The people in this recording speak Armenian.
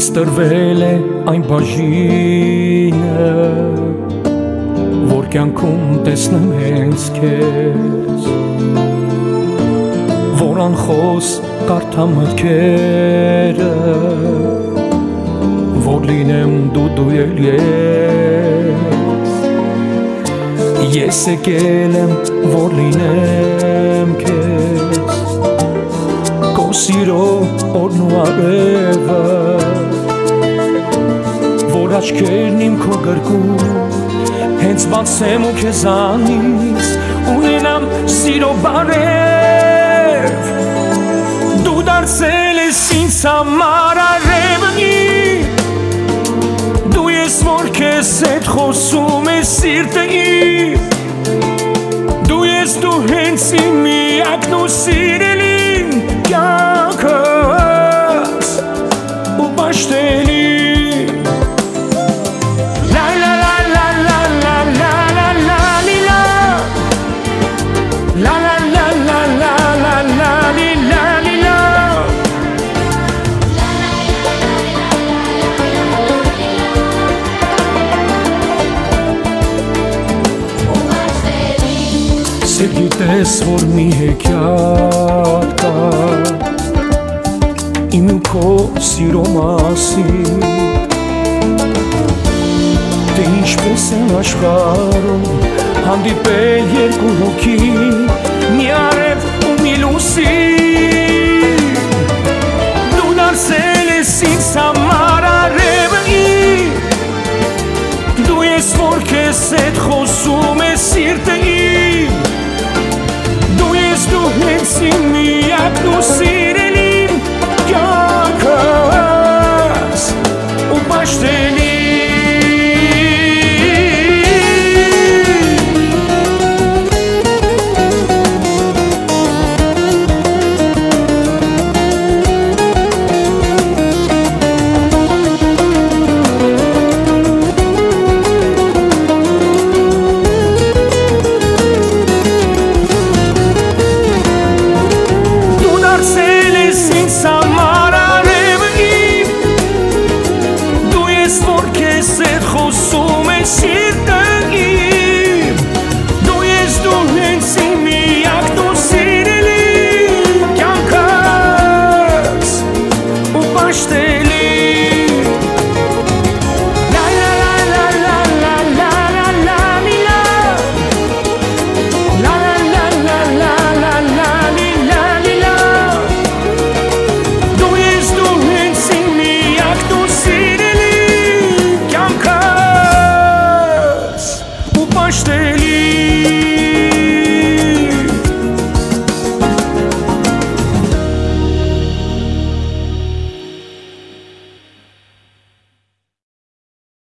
ինձ տրվել է այն բաժինը, որ կյանքում տեսնեմ հենց քեզ, որ անխոս կարդամ մտքերը, որ լինեմ դու էլ ես եկել եմ, որ լինեմ քեզ, քո սիրո օրն ու արևը, որ աչքերն իմ քո գրկում հենց բացեմ ու քեզանից ունենամ սիրո բարև, դու դարձել ես ինձ համար արևնի, դու ես որ քեզ հետ խոսում ես սիրտը իմ, դու ես դու հենց իմ միակն ու սիրելին կյանքս ու պաշտելի Գիտես, որ մի հեքիաթ կա իմ ու քո սիրո մասին, թե ինչպես են աշխարհում հանդիպել երկու հոգի,